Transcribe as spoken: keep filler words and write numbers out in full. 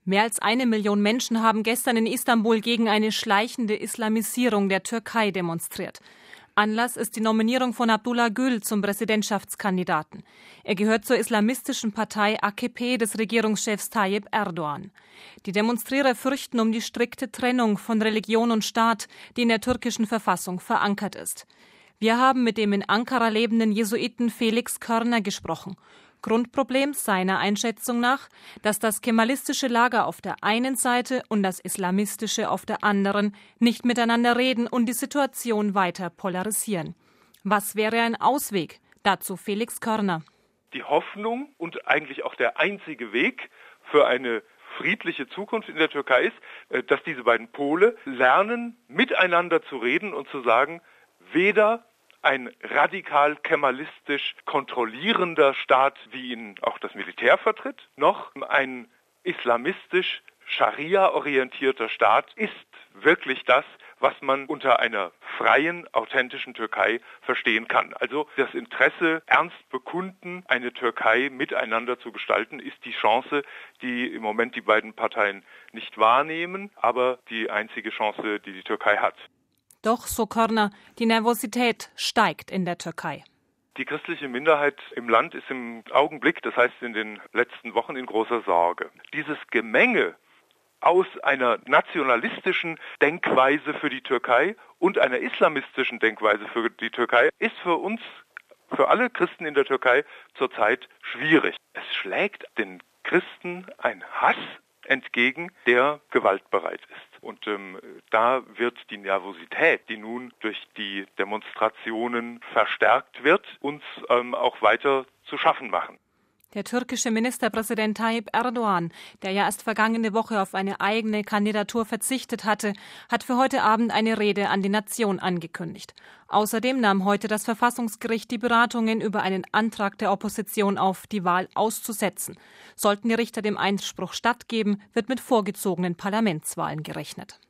Mehr als eine Million Menschen haben gestern in Istanbul gegen eine schleichende Islamisierung der Türkei demonstriert. Anlass ist die Nominierung von Abdullah Gül zum Präsidentschaftskandidaten. Er gehört zur islamistischen Partei A K P des Regierungschefs Tayyip Erdogan. Die Demonstrierer fürchten um die strikte Trennung von Religion und Staat, die in der türkischen Verfassung verankert ist. Wir haben mit dem in Ankara lebenden Jesuiten Felix Körner gesprochen. Grundproblem seiner Einschätzung nach, dass das kemalistische Lager auf der einen Seite und das islamistische auf der anderen nicht miteinander reden und die Situation weiter polarisieren. Was wäre ein Ausweg? Dazu Felix Körner. Die Hoffnung und eigentlich auch der einzige Weg für eine friedliche Zukunft in der Türkei ist, dass diese beiden Pole lernen, miteinander zu reden und zu sagen, weder ein radikal kemalistisch kontrollierender Staat, wie ihn auch das Militär vertritt, noch ein islamistisch Scharia-orientierter Staat ist wirklich das, was man unter einer freien, authentischen Türkei verstehen kann. Also das Interesse, ernst bekunden, eine Türkei miteinander zu gestalten, ist die Chance, die im Moment die beiden Parteien nicht wahrnehmen, aber die einzige Chance, die die Türkei hat. Doch, so Körner, die Nervosität steigt in der Türkei. Die christliche Minderheit im Land ist im Augenblick, das heißt in den letzten Wochen, in großer Sorge. Dieses Gemenge aus einer nationalistischen Denkweise für die Türkei und einer islamistischen Denkweise für die Türkei ist für uns, für alle Christen in der Türkei zurzeit schwierig. Es schlägt den Christen ein Hass entgegen, der gewaltbereit ist. Und ähm, da wird die Nervosität, die nun durch die Demonstrationen verstärkt wird, uns ähm, auch weiter zu schaffen machen. Der türkische Ministerpräsident Tayyip Erdogan, der ja erst vergangene Woche auf eine eigene Kandidatur verzichtet hatte, hat für heute Abend eine Rede an die Nation angekündigt. Außerdem nahm heute das Verfassungsgericht die Beratungen über einen Antrag der Opposition auf, die Wahl auszusetzen. Sollten die Richter dem Einspruch stattgeben, wird mit vorgezogenen Parlamentswahlen gerechnet.